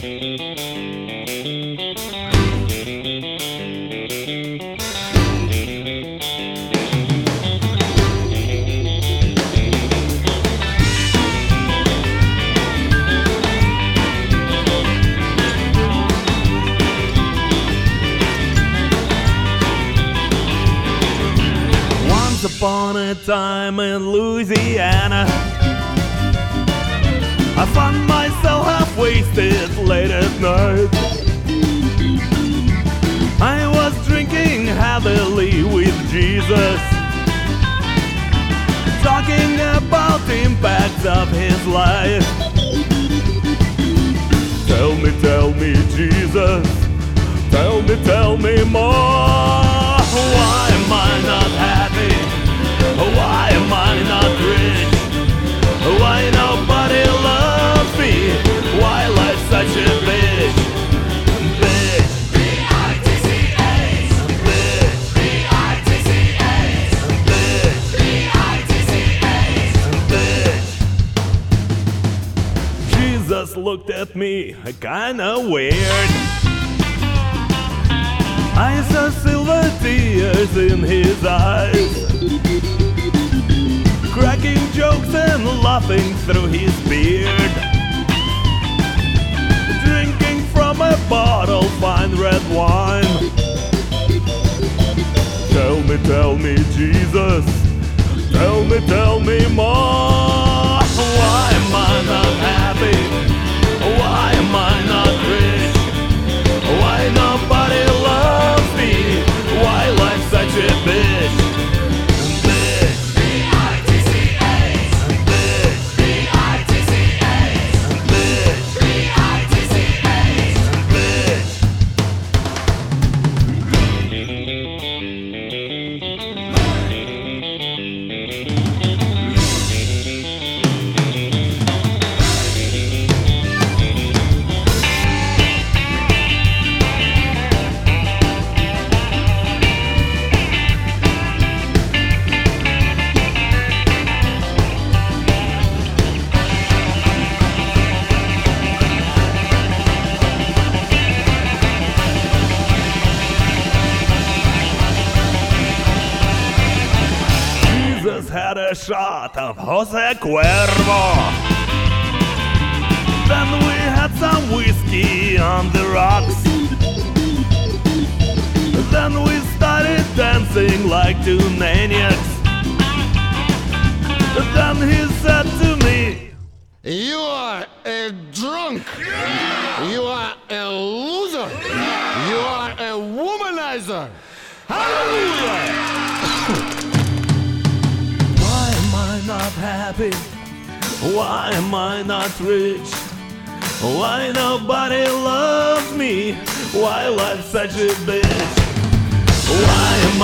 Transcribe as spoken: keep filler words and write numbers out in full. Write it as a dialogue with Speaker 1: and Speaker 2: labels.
Speaker 1: Once upon a time in Louisiana, I found myself half wasted late at night. I was drinking heavily with Jesus, talking about the impact of his life. Tell me, tell me, Jesus, tell me, tell me more. Why am I not happy? Why am I not rich? Why nobody loves me? Why life's such a bitch? Bitch. B I T C H. Bitch. B I T C H. Bitch. B I T C H. Bitch. Jesus looked at me kinda weird. I saw silver tears in his eyes, cracking jokes and laughing through his beard, drinking from a bottle fine red wine. Tell me, tell me, Jesus, tell me, tell me more. Why am I not happy? Why am I not rich? Why nobody loves me? Why life's such a bitch? Bitch. B I T C H. Bitch. B I T C H. Bitch. B I T C H. Jesus had a shot of Jose Cuervo. Then we had some whiskey on the rocks. Then we started dancing like two maniacs. Then he said to me,
Speaker 2: "You are a drunk. You are a loser. You are a womanizer." Hallelujah!
Speaker 1: why am I not happy? Why am I not rich? Why nobody loves me? Why life's such a bitch? Why am